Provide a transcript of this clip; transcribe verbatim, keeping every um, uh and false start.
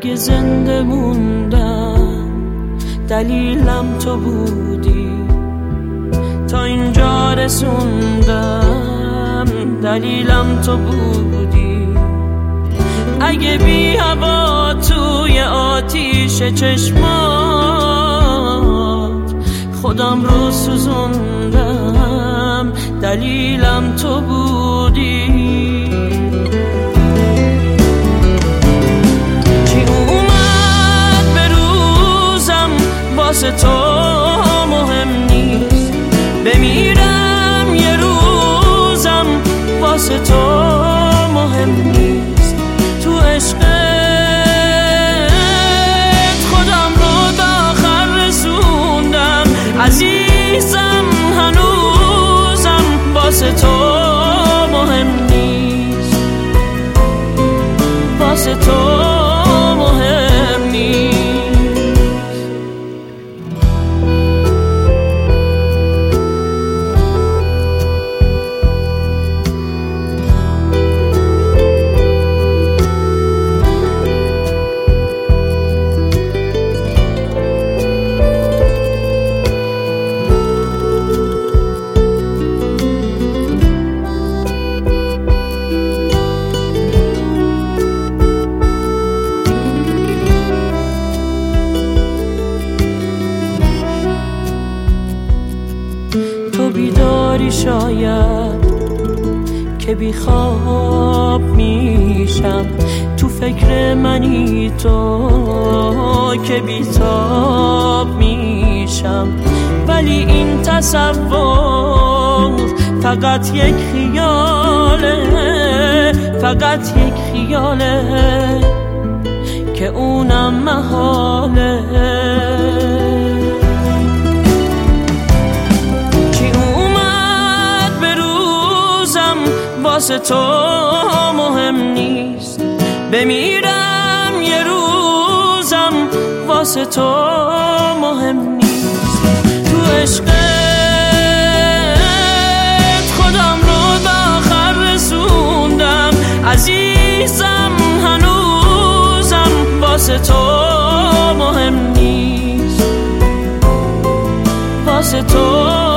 اگه زنده موندم دلیلم تو بودی، تا اینجا رسوندم دلیلم تو بودی. اگه بی هوا توی آتیش چشمات خودم رو سوزوندم دلیلم تو بودی. چی اومد به روزم واسه تو مهم نیست، بمیرم یه روزم واسه تو مهم نیست. تو عشقت خودم رو به آخر رسوندم، عزیزم هنوزم واسه تو مهم نیست، واسه تو مهم نیست. بیداری شاید که بی خواب میشم، تو فکر منی تو که بی تاب میشم. ولی این تصور فقط یک خیاله، فقط یک خیاله که اونم محاله. واسه تو مهم نیست، بمیرم یه روزم واسه تو مهم نیست. تو عشقت خودم رو به آخر رسوندم، عزیزم هنوزم واسه تو مهم نیست، واسه تو